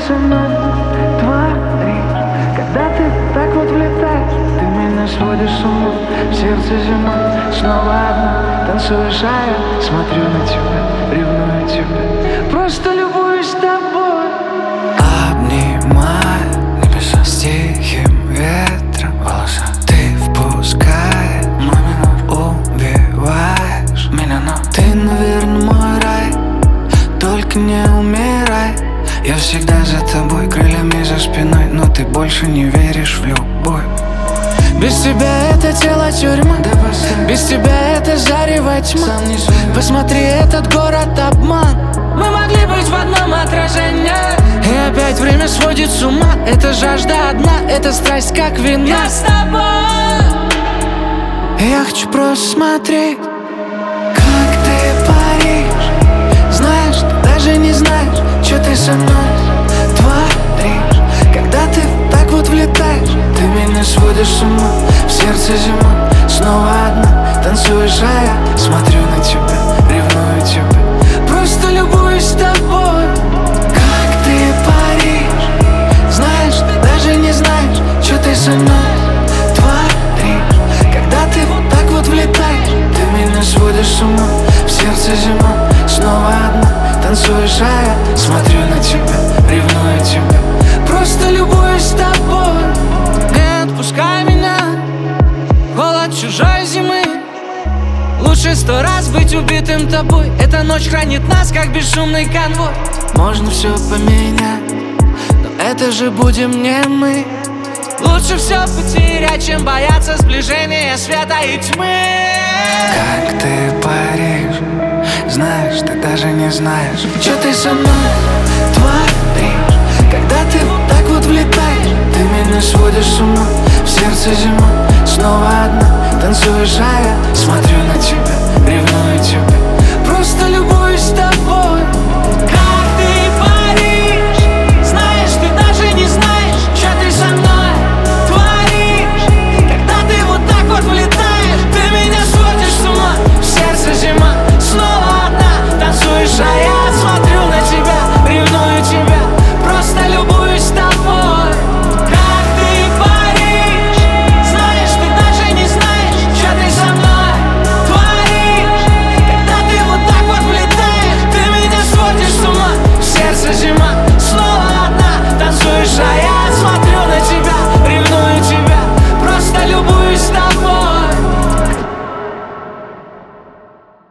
со мной творишь, когда ты так вот влетаешь? Ты меня сводишь с ума, в сердце зима. Снова одна, танцуешь, а я смотрю на тебя, ревную тебя, просто любуюсь тобой. Обнимаю небеса с тихим ветром волоса. Ты впускаешь, но убиваешь меня, но ты, наверное, мой рай. Только не умирай. Я всегда за тобой, крыльями за спиной, но ты больше не веришь в любовь. Без тебя это тело тюрьма, без тебя это зарево тьма. Посмотри, этот город обман. Мы могли быть в одном отражении. И опять время сводит с ума. Это жажда одна, это страсть как вина. Я с тобой. Я хочу просто смотреть, как ты паришь. Знаешь, ты даже не знаешь, что ты со мной творишь. Когда ты так вот влетаешь, ты меня сводишь с ума, в сердце зима. Снова одна, танцуешь, а я смотрю на тебя, ревную тебя, просто любуюсь тобой. Как ты паришь. Знаешь, ты даже не знаешь, что ты со мной творишь. Когда ты вот так вот влетаешь, ты меня сводишь с ума, в сердце зима. Снова одна, танцуешь, а я смотрю на тебя, ревную тебя, просто любуюсь тобой. Не отпускай меня, холод чужой зимы. Лучше 100 раз быть убитым тобой. Эта ночь хранит нас, как бесшумный конвой. Можно все поменять, но это же будем не мы. Лучше все потерять, чем бояться сближения света и тьмы. Как ты паришь. Знаешь, ты даже не знаешь, что ты со мной творишь. Когда ты вот так вот влетаешь, ты меня сводишь с ума, в сердце зима. Снова одна, танцуешь, а я смотрю на тебя, ревную тебя, просто любовь.